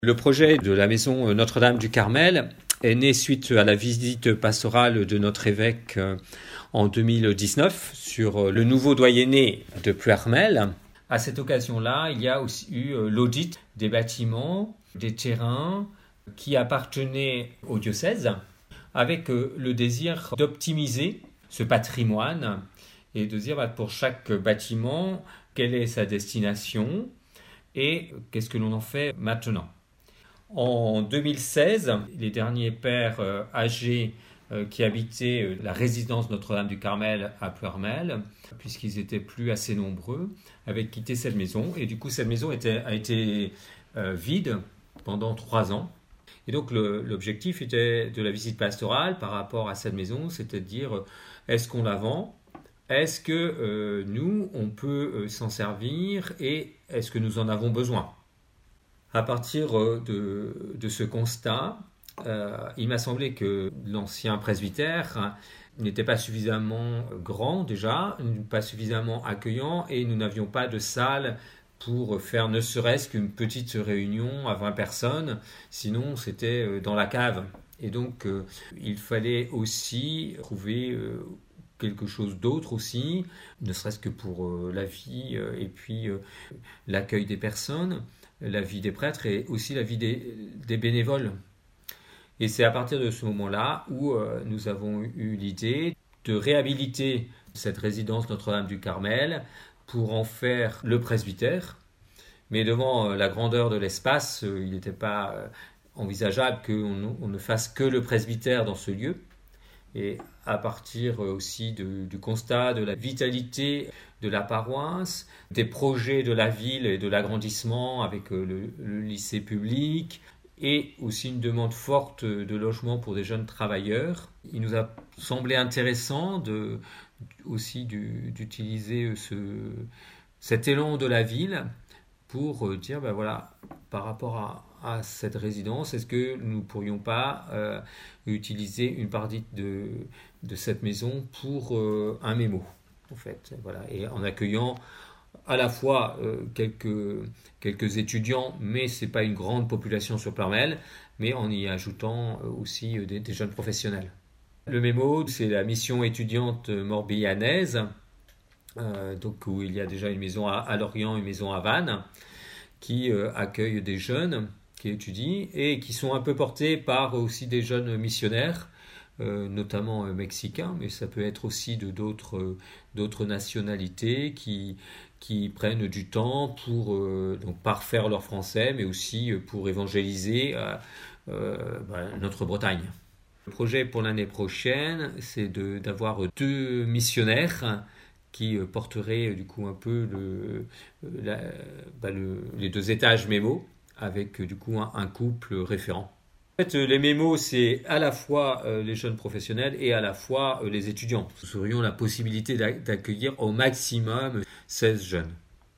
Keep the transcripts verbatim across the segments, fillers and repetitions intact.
Le projet de la maison Notre-Dame du Carmel est né suite à la visite pastorale de notre évêque en deux mille dix-neuf sur le nouveau doyenné de Ploërmel. À cette occasion-là, il y a aussi eu l'audit des bâtiments, des terrains qui appartenaient au diocèse, avec le désir d'optimiser ce patrimoine et de dire bah, pour chaque bâtiment, quelle est sa destination et qu'est-ce que l'on en fait maintenant. En deux mille seize, les derniers pères euh, âgés euh, qui habitaient euh, la résidence Notre-Dame du Carmel à Ploërmel, puisqu'ils étaient plus assez nombreux, avaient quitté cette maison. Et du coup, cette maison était, a été euh, vide pendant trois ans. Et donc, le, l'objectif était de la visite pastorale par rapport à cette maison, c'était de dire, euh, est-ce qu'on la vend ? Est-ce que euh, nous, on peut euh, s'en servir et est-ce que nous en avons besoin ? À partir de, de ce constat, euh, il m'a semblé que l'ancien presbytère n'était pas suffisamment grand déjà, pas suffisamment accueillant et nous n'avions pas de salle pour faire ne serait-ce qu'une petite réunion à vingt personnes, sinon c'était dans la cave. Et donc euh, il fallait aussi trouver euh, quelque chose d'autre aussi, ne serait-ce que pour euh, la vie euh, et puis euh, l'accueil des personnes, la vie des prêtres et aussi la vie des, des bénévoles. Et c'est à partir de ce moment-là où euh, nous avons eu l'idée de réhabiliter cette résidence Notre-Dame du Carmel pour en faire le presbytère. Mais devant euh, la grandeur de l'espace, euh, il n'était pas euh, envisageable qu'on on ne fasse que le presbytère dans ce lieu. Et à partir aussi de, du constat de la vitalité de la paroisse, des projets de la ville et de l'agrandissement avec le, le lycée public et aussi une demande forte de logement pour des jeunes travailleurs, il nous a semblé intéressant de, aussi du, d'utiliser ce, cet élan de la ville pour dire, ben voilà, par rapport à, à cette résidence, est-ce que nous ne pourrions pas euh, utiliser une partie de, de cette maison pour euh, un mémo, en fait, voilà, et en accueillant à la fois euh, quelques, quelques étudiants, mais ce n'est pas une grande population sur Ploërmel, mais en y ajoutant aussi des, des jeunes professionnels. Le mémo, c'est la mission étudiante morbihanaise, Euh, donc où il y a déjà une maison à, à Lorient, une maison à Vannes, qui euh, accueille des jeunes qui étudient et qui sont un peu portés par aussi des jeunes missionnaires, euh, notamment euh, mexicains, mais ça peut être aussi de d'autres, euh, d'autres nationalités qui, qui prennent du temps pour euh, donc parfaire leur français, mais aussi pour évangéliser euh, euh, bah, notre Bretagne. Le projet pour l'année prochaine, c'est de, d'avoir deux missionnaires qui porterait du coup un peu le, la, bah le, les deux étages mémo avec du coup un, un couple référent. En fait, les mémos, c'est à la fois euh, les jeunes professionnels et à la fois euh, les étudiants. Nous aurions la possibilité d'accueillir au maximum seize jeunes.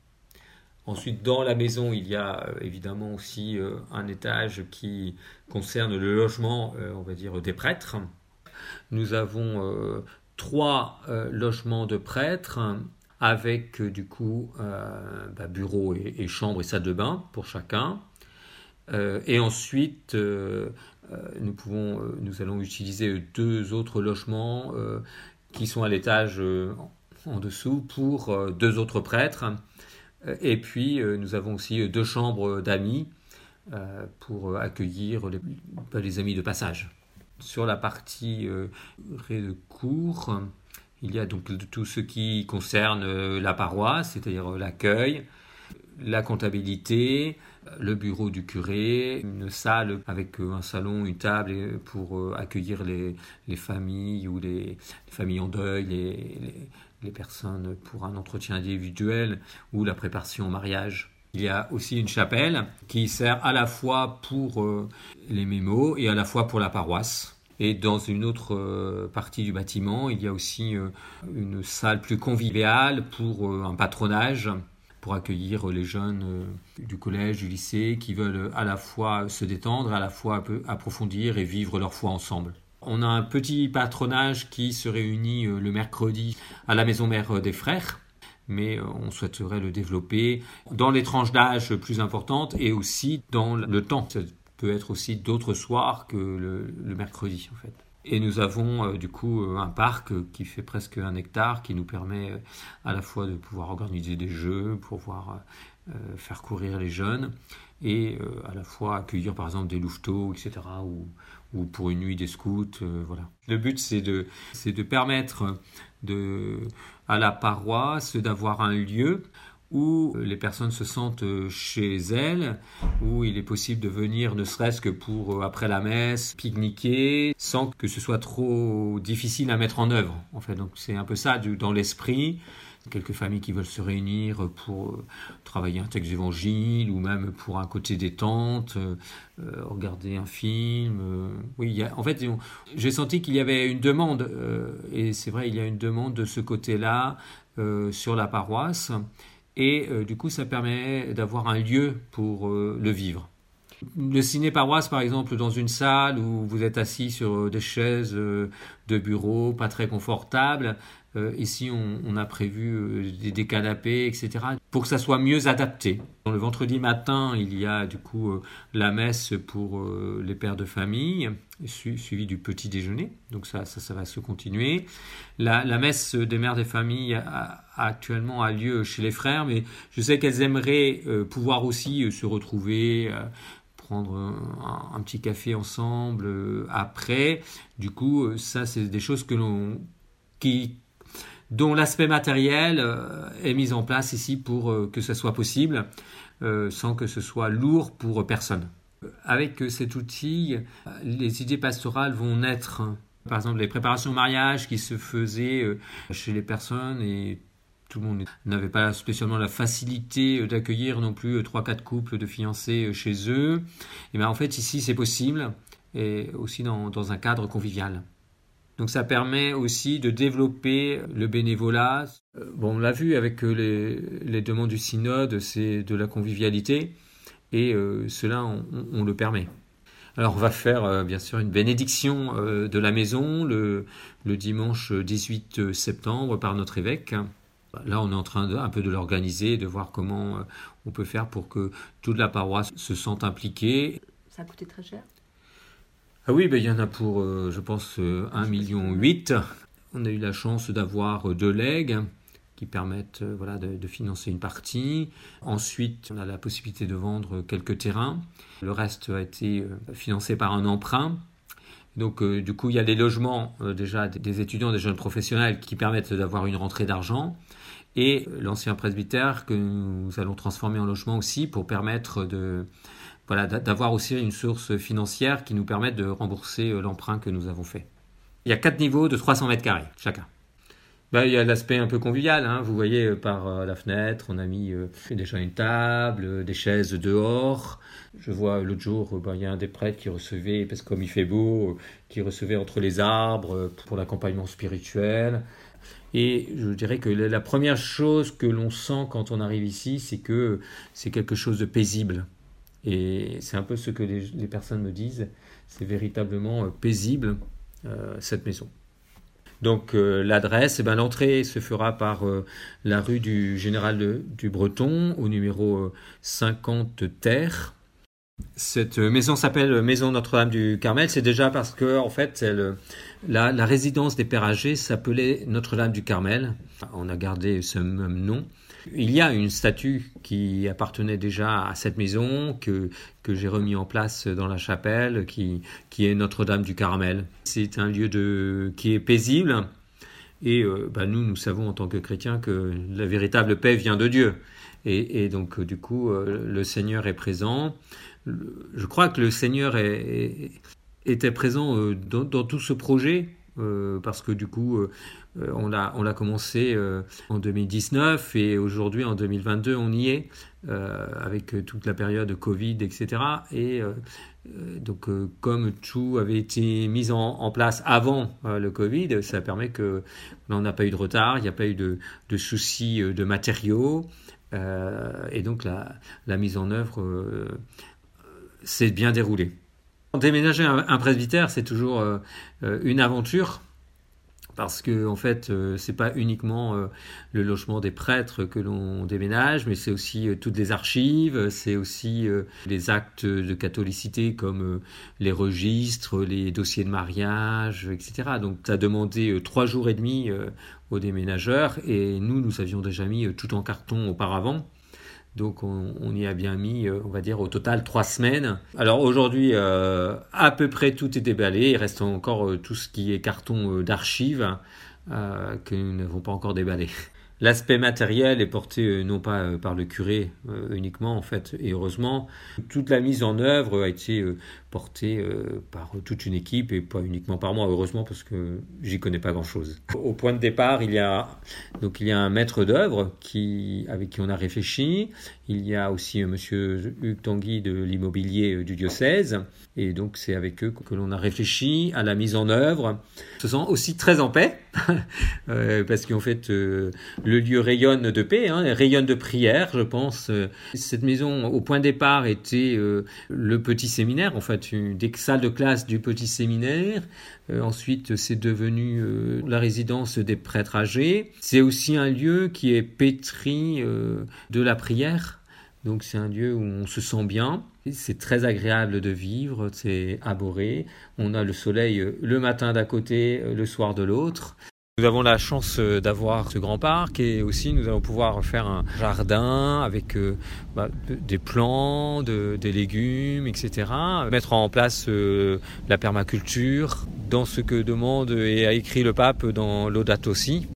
Ensuite, dans la maison, il y a euh, évidemment aussi euh, un étage qui concerne le logement, euh, on va dire, des prêtres. Nous avons euh, trois euh, logements de prêtres avec euh, du coup euh, bah, bureau et, et chambre et salle de bain pour chacun. Euh, et ensuite, euh, euh, nous, pouvons, euh, nous allons utiliser deux autres logements euh, qui sont à l'étage euh, en dessous pour euh, deux autres prêtres. Et puis, euh, nous avons aussi deux chambres d'amis euh, pour accueillir les, bah, les amis de passage. Sur la partie euh, rez-de-cour, il y a donc tout ce qui concerne euh, la paroisse, c'est-à-dire l'accueil, la comptabilité, le bureau du curé, une salle avec euh, un salon, une table pour euh, accueillir les, les familles ou les, les familles en deuil, les, les, les personnes pour un entretien individuel ou la préparation au mariage. Il y a aussi une chapelle qui sert à la fois pour euh, les mémos et à la fois pour la paroisse. Et dans une autre euh, partie du bâtiment, il y a aussi euh, une salle plus conviviale pour euh, un patronage, pour accueillir les jeunes euh, du collège, du lycée, qui veulent à la fois se détendre, à la fois un peu approfondir et vivre leur foi ensemble. On a un petit patronage qui se réunit euh, le mercredi à la maison mère des frères, mais on souhaiterait le développer dans les tranches d'âge plus importantes et aussi dans le temps. Ça peut être aussi d'autres soirs que le, le mercredi en fait. Et nous avons euh, du coup un parc qui fait presque un hectare qui nous permet euh, à la fois de pouvoir organiser des jeux, pouvoir euh, faire courir les jeunes et euh, à la fois accueillir par exemple des louveteaux, et cetera ou, ou pour une nuit des scouts. Euh, voilà. Le but c'est de, c'est de permettre de, à la paroisse d'avoir un lieu où les personnes se sentent chez elles, où il est possible de venir ne serait-ce que pour, après la messe, pique-niquer, sans que ce soit trop difficile à mettre en œuvre. En fait. Donc c'est un peu ça dans l'esprit. Quelques familles qui veulent se réunir pour travailler un texte d'évangile ou même pour un côté détente, euh, regarder un film. Euh, oui, il y a, en fait, j'ai senti qu'il y avait une demande, euh, et c'est vrai, il y a une demande de ce côté-là euh, sur la paroisse. Et euh, du coup, ça permet d'avoir un lieu pour euh, le vivre. Le ciné-paroisse, par exemple, dans une salle où vous êtes assis sur des chaises euh, de bureau, pas très confortables, euh, ici on, on a prévu euh, des, des canapés, et cetera, pour que ça soit mieux adapté. Le vendredi matin, il y a du coup euh, la messe pour euh, les pères de famille, su, suivi du petit déjeuner, donc ça, ça, ça va se continuer. La, la messe des mères des familles a, a actuellement a lieu chez les frères, mais je sais qu'elles aimeraient euh, pouvoir aussi euh, se retrouver, euh, prendre un, un petit café ensemble euh, après. Du coup, euh, ça, c'est des choses que l'on, qui, dont l'aspect matériel euh, est mis en place ici pour euh, que ça soit possible, euh, sans que ce soit lourd pour personne. Avec euh, cet outil, les idées pastorales vont naître. Par exemple, les préparations au mariage qui se faisaient euh, chez les personnes et tout le monde n'avait pas spécialement la facilité d'accueillir non plus trois quatre couples de fiancés chez eux. Et bien en fait ici c'est possible et aussi dans, dans un cadre convivial. Donc ça permet aussi de développer le bénévolat. Bon, on l'a vu avec les, les demandes du synode, c'est de la convivialité et euh, cela on, on le permet. Alors on va faire euh, bien sûr une bénédiction euh, de la maison le, le dimanche dix-huit septembre par notre évêque. Là, on est en train de, un peu de l'organiser, de voir comment euh, on peut faire pour que toute la paroisse se sente impliquée. Ça a coûté très cher ? Ah oui, ben, il y en a pour, euh, je pense, euh, un virgule huit million. On a eu la chance d'avoir deux legs qui permettent euh, voilà, de, de financer une partie. Ensuite, on a la possibilité de vendre quelques terrains. Le reste a été euh, financé par un emprunt. Donc, euh, du coup, il y a des logements euh, déjà des étudiants, des jeunes professionnels qui permettent d'avoir une rentrée d'argent. Et l'ancien presbytère que nous allons transformer en logement aussi pour permettre de, voilà, d'avoir aussi une source financière qui nous permette de rembourser l'emprunt que nous avons fait. Il y a quatre niveaux de trois cents mètres carrés chacun. Ben, il y a l'aspect un peu convivial, hein. Vous voyez par la fenêtre, on a mis euh, déjà une table, des chaises dehors. Je vois l'autre jour, ben, il y a un des prêtres qui recevait, parce que comme il fait beau, qui recevait entre les arbres pour l'accompagnement spirituel. Et je dirais que la première chose que l'on sent quand on arrive ici, c'est que c'est quelque chose de paisible. Et c'est un peu ce que les, les personnes me disent, c'est véritablement paisible, euh, cette maison. Donc euh, l'adresse, eh ben, l'entrée se fera par euh, la rue du Général de, du Breton, au numéro euh, cinquante terre. Cette maison s'appelle Maison Notre-Dame du Carmel, c'est déjà parce que en fait, elle, la, la résidence des pères âgés s'appelait Notre-Dame du Carmel. On a gardé ce même nom. Il y a une statue qui appartenait déjà à cette maison, que, que j'ai remis en place dans la chapelle, qui, qui est Notre-Dame du Carmel. C'est un lieu de, qui est paisible, et euh, bah nous, nous savons en tant que chrétiens que la véritable paix vient de Dieu. Et, et donc, du coup, euh, le Seigneur est présent. Je crois que le Seigneur est, est, était présent euh, dans, dans tout ce projet, euh, parce que du coup, euh, on l'a, on l'a commencé euh, en deux mille dix-neuf et aujourd'hui, en deux mille vingt-deux, on y est, euh, avec toute la période Covid, et cetera. Et euh, donc, euh, comme tout avait été mis en, en place avant euh, le Covid, ça permet que là, on n'a pas eu de retard, il n'y a pas eu de, de soucis de matériaux, euh, et donc la, la mise en œuvre euh, s'est bien déroulé. Déménager un, un presbytère, c'est toujours euh, une aventure. Parce que en fait, euh, c'est pas uniquement euh, le logement des prêtres que l'on déménage, mais c'est aussi euh, toutes les archives, c'est aussi euh, les actes de catholicité comme euh, les registres, les dossiers de mariage, et cetera. Donc ça a demandé euh, trois jours et demi euh, aux déménageurs, et nous, nous avions déjà mis euh, tout en carton auparavant. Donc on, on y a bien mis, euh, on va dire, au total trois semaines. Alors aujourd'hui, euh, à peu près tout est déballé. Il reste encore euh, tout ce qui est carton euh, d'archives euh, que nous n'avons pas encore déballé. L'aspect matériel est porté euh, non pas euh, par le curé euh, uniquement, en fait, et heureusement, toute la mise en œuvre a été euh, portée euh, par toute une équipe et pas uniquement par moi, heureusement, parce que j'y connais pas grand-chose. Au point de départ, il y a donc il y a un maître d'œuvre qui avec qui on a réfléchi. Il y a aussi euh, Monsieur Hugues Tanguy de l'immobilier euh, du diocèse, et donc c'est avec eux que l'on a réfléchi à la mise en œuvre. Se sent aussi très en paix, euh, parce qu'en fait euh, le lieu rayonne de paix, hein, rayonne de prière, je pense. Cette maison, au point de départ, était euh, le petit séminaire, en fait, une des salles de classe du petit séminaire. Euh, ensuite, c'est devenu euh, la résidence des prêtres âgés. C'est aussi un lieu qui est pétri euh, de la prière. Donc c'est un lieu où on se sent bien. C'est très agréable de vivre, c'est arboré. On a le soleil le matin d'un côté, le soir de l'autre. Nous avons la chance d'avoir ce grand parc, et aussi nous allons pouvoir faire un jardin avec euh, bah, des plants, de, des légumes, et cetera. Mettre en place euh, la permaculture dans ce que demande et a écrit le pape dans Laudato Si.